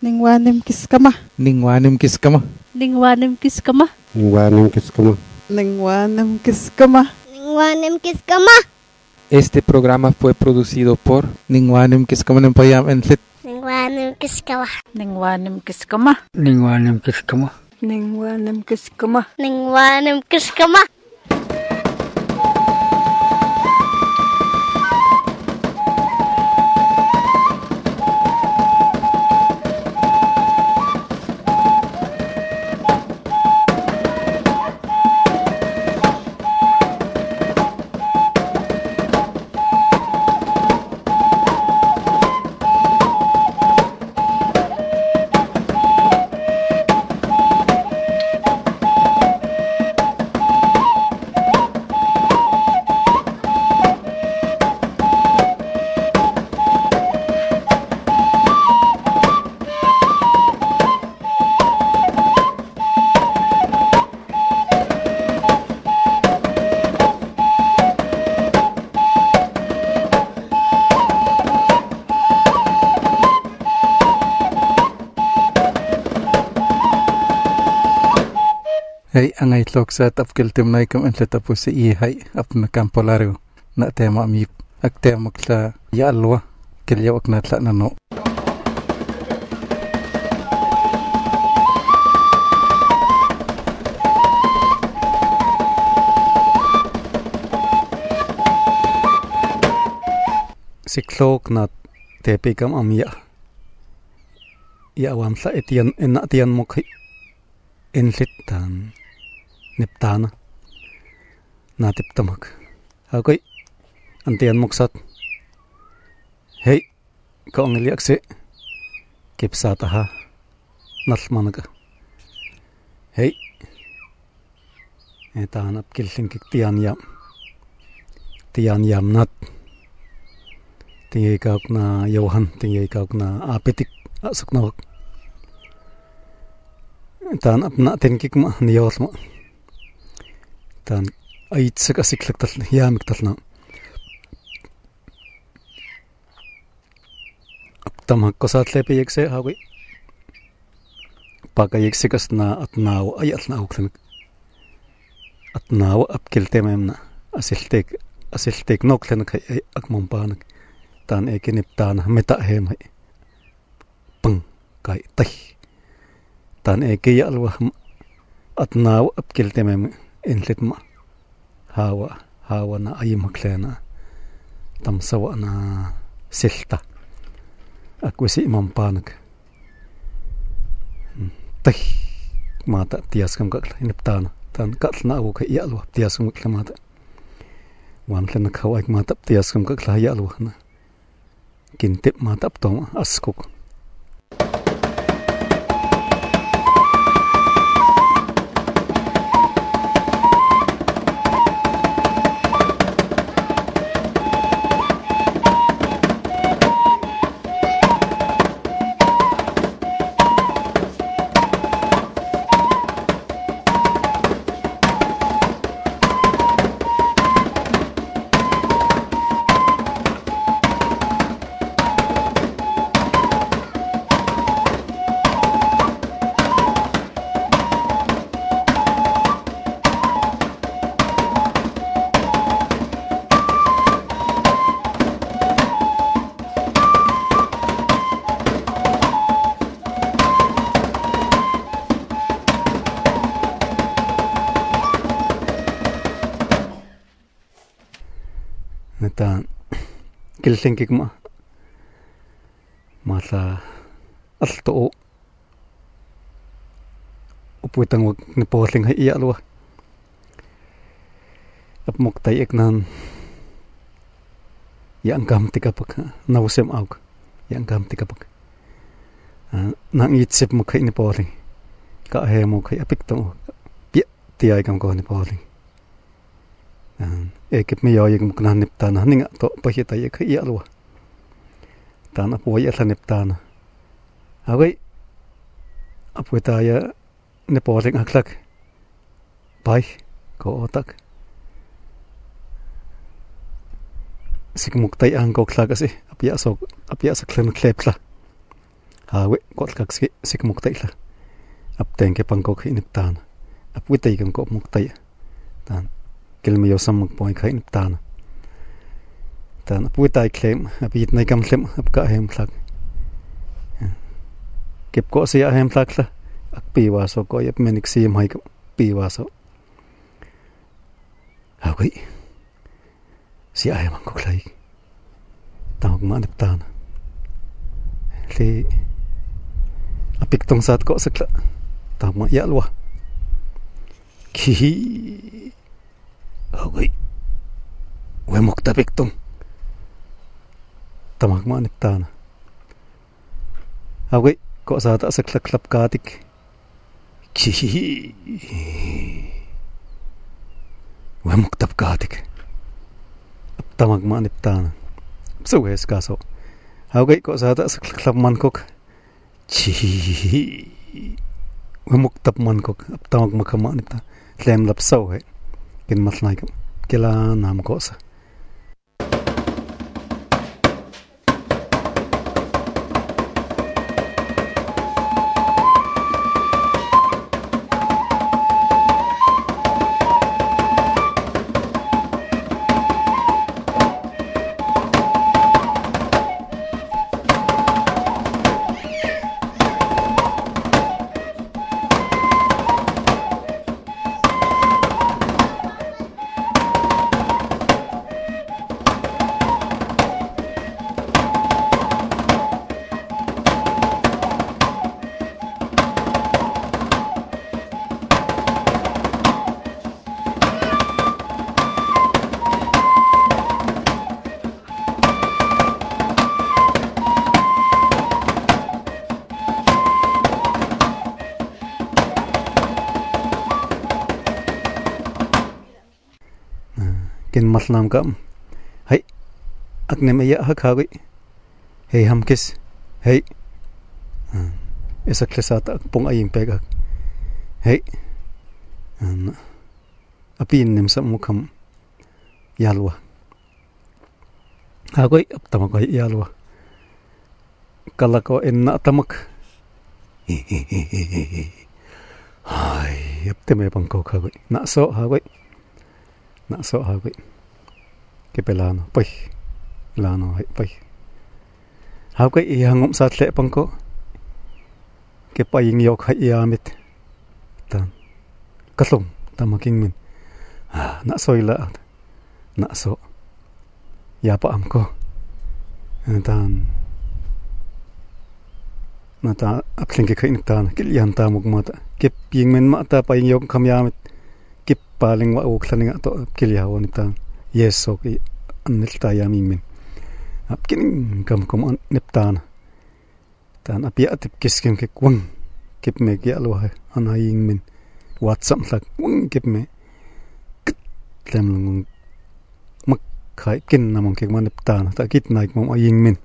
Ningwanim kiskama. Ningwanim kiskama. Ningwanim kiskama. Ningwanim kiskama. Ningwanim kiskama. Ningwanim kiskama. Este programa fue producido por Ningwanim Kiskama Nempayam Enlit. Ningwanim kiskama. Ningwanim kiskama. Ningwanim kiskama. Ningwanim kiskama. Ningwanim kiskama. Hey, ang itlog sa tapkil timnay kam enlit tapos si ihay ap na campo largo na tema mi ak tema kla ya alwa kilya wak na tla nano. Si klok na tepi kam amya ya wam sa etian enatian mokhi enlit tan Niptana natiptamak akoy antian moksat hey ko ang liakse kipsata ha nalmanaga hey etanap killing tian yam nat tingay kaok na Johan tingay kaok na apetik asok na tanap na tinkik ma niyos mo tan ait sa kasiklag tal yamik tal na aptamag ko sa atlepe yekse hawi pagka yeksikas na atnaw ay atnaw klamik atnaw apkil temem na asiltek noklen kay akmampanag tan ekiniptana meta hemay pang kay tay tan ekiyalwa atnaw apkil temem enlit ma hawa na ayimaklena tamsawa na silta akwisi mampanag tay mata tias kam kakla iniptana tan katna awo kay yalwa tias kam kakla mata wanla nakhawa ik mata tias kam kakla yalwa na kintip mata ptong askok neta killinkik ma mala alto upuitang wag ni poling hay iyalwa apmoktay eknan yang gam tikapak nawsem aug yang gam tikapak nang itsip mo kay ni poling ka hemo kay apikto pi tiay kam ko ni poling ekip mi yoyeg mukna niptana ninga to pahita ye khay alwa tan apo ya niptana away apuita ya nepoling aklak pai ko otak sikmuktay ang ko klak kasi apya sa klen klepla hawe kotlak sik muktaila apten ke pangko khin tan apwitai kam ko muktai tan kelmi yo sam muk poi khin tan tan apwitai klem apit nai kam klem apka hem flak kep ko sia hem flak la akpi wa so ko yep menik sim hai ko pi wa so hawe sia hem ko klai tawag ma nip tan le apik tong sat ko sakla tawag ma ya lwa ki hawe we mok tapik tong tamak ma nip tan hawe ko sa ta sakla klap katik ki we mok tap katik tamak ma nip tan so es kaso hawe ko sa ta sakla klap man kok chi we mok tap man kok tamak ma kama nip ta lem lap so he kin mat nai kam kila nam ko sa kin mat nam kam hai akne me ya hakhawi hey hamkis hey esa klesa ta pong aying pega hey apin nem sam mukham yalwa hagoi aptama ko yalwa kalako enna tamak hai apteme pangko khagoi na so hagoi na so hagoi ke pelano pai lano hai pai hagoi i hangom sa tle pangko ke paying yok hai yamit tan kalong tamaking min na soila na so ya pa amko tan nata apling ke khain tan kilyan ta mukmata ke ping men ma ta paying yok kham yamit kip paling wa ukhlaninga to kilya woni ta yes so ki anil ta yami min apkin kam kom an neptana tan apia atip kisken ke kwang kip me ki alwa anaying min whatsapp lak kwang kip me klem lung mak khai kin namong ke man neptana ta kit naik mom aying min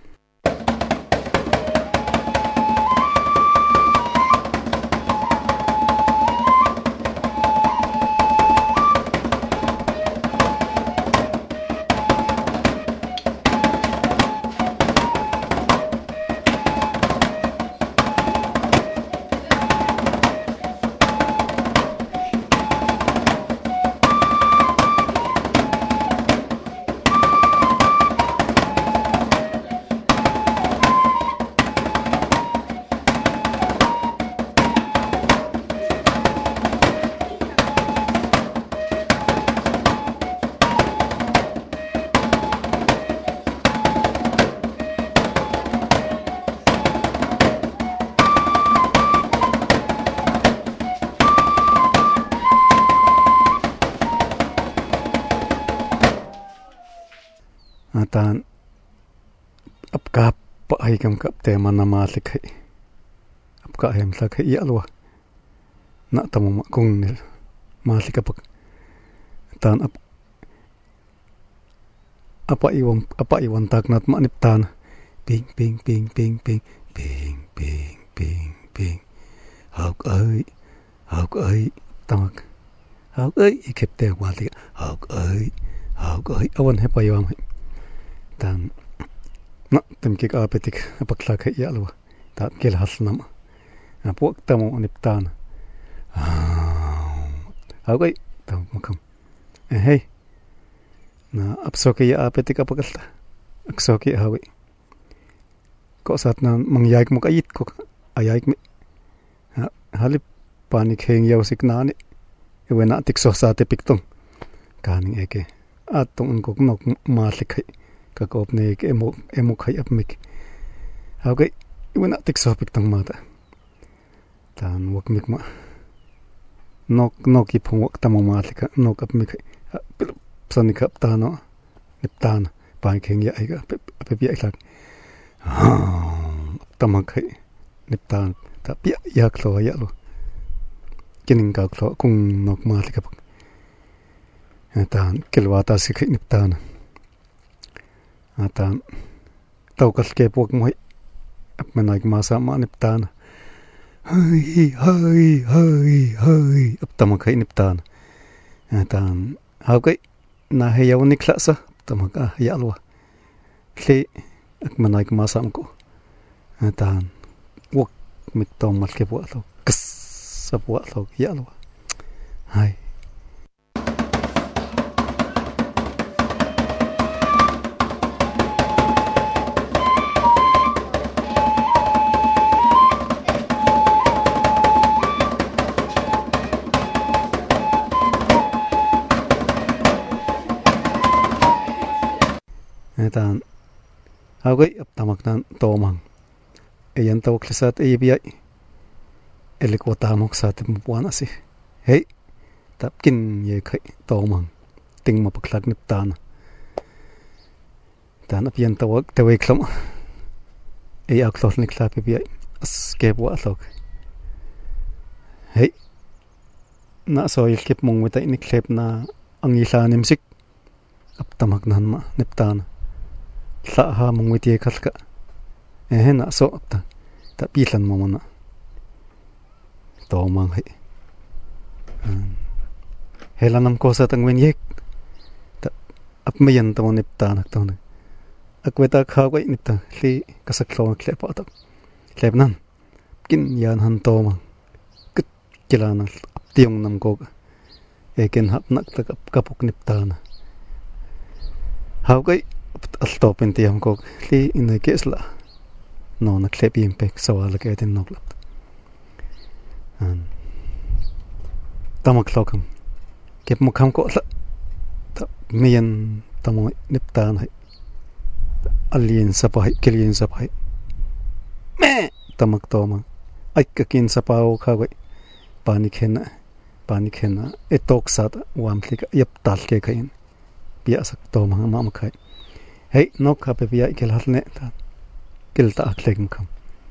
tan apka pa ai kam kap te manama likhai apka hem thak hi alwa na tamuma kung nil ma likapak tan apa iwan tak nat ma nip tan ping ping ping ping ping ping ping ping ping hok ơi tamak hok ơi ikep te wali hok ơi awan he payam tan na tem kik apetik apakla kha ya alwa ta kel halnam puak tamo niptana okay ta makam hey na apsoke ya apetik apakalta aksoke hawi ko sat na mangyaik mo kayit ko ayaik mi halip panik heng yaw siknani iwena tikso sa te piktong kaning eke atong ngok nok malikhay kakop ne ke emo khay apmik okay iwena tikso piktong mata tan wak mik ma nok ipong wak tamo malika nok apmik sanikap tano niptana panik heng ya aiga apepi aiklak tamakhay niptana ta pia yaklo yalo kining kaklo kung nok malika pag tan kilwata sikhay niptana tan tawkal ke puak mo apmanay masama niptana hay aptamakhay niptana tan hawkay nahayaw niklasa tamak yalwa kli akmanay masam ko tan wak mitong malke puak lo kas sa puak lo yalwa hay tan hawgay aptamak nan tomang ayan tawak lisat ayibiyay elikwatamok sa ating mapuan asi hey tapkin yekay tomang ting mapaklag niptana tan apiyan tawag tawiklam ay aklol niklap ibiyay as kepo atlog hey na soil kip mong witay niklep na ang ilanimsik aptamak nan ma niptana laha mong witi kalka na so apta ta pilan mo muna tomang hay helanam ko sa tangwen yek ta apmayan to nipta nak to akweta khawai nipta li kasaklo klepa ta klebnan kin yan han tomang kit kilana aptiong nam ko eken hap nak ta kapuk nipta na hawai altopin tiyam ko li inay kesla no naklep impek sawala kaitin noklap tamaklokam kep mukham ko la miyan tamo niptan hay alien sapay kilien sapay me tamak toma ay kakin sapaw kaway panikena etok sata wamtlika yap talke kain biasak toma mamakay hey nok hape biya ikelharne ta kilta aklek kam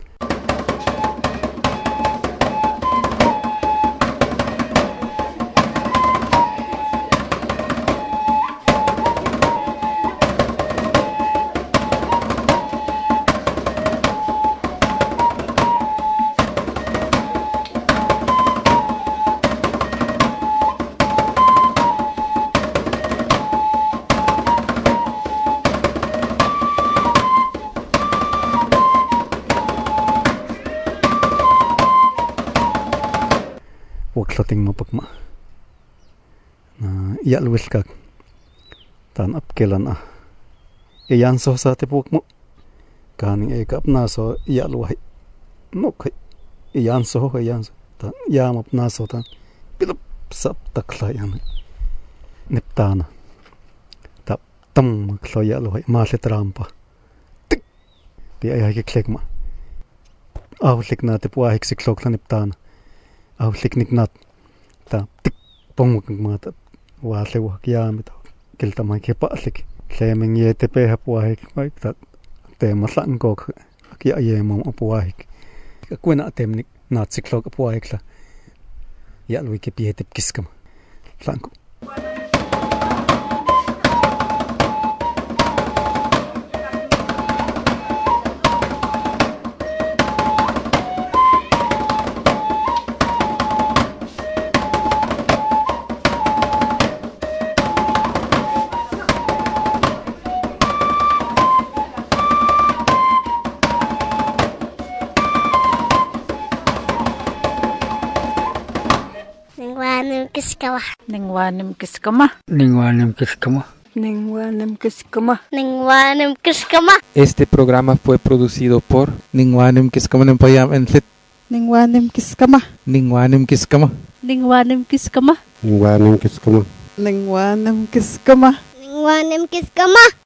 waklating mapagma na iyalwil kag tan apkelan iyan so sa tipuk mo kaning ekap na so iyalway nok iyan so tan yamap na so tan pilap sap taklayan niptana tap tam kloya loy mahle trampa bi ay klek ma awlik na tipwa hiksiklok na niptana awlik niknat ta tik pong mata wale wa kyamit kilta ma kepalik lemeng ye tepe hapwa hik mai ta te maslan ko kya ye mom apwa hik kwena temnik nat siklok apwa hik la ya lui ke pi tep kiskam flanko Ningwanim kiskama. Ningwanim kiskama. Ningwanim kiskama. Ningwanim kiskama. Ningwanim kiskama. Este programa fue producido por Ningwanim Kiskama Payam Entlit. Ningwanim kiskama. Ningwanim Kiskama. Ningwanim kiskama. Ningwanim kiskama. Ningwanim kiskama. Ningwanim kiskama.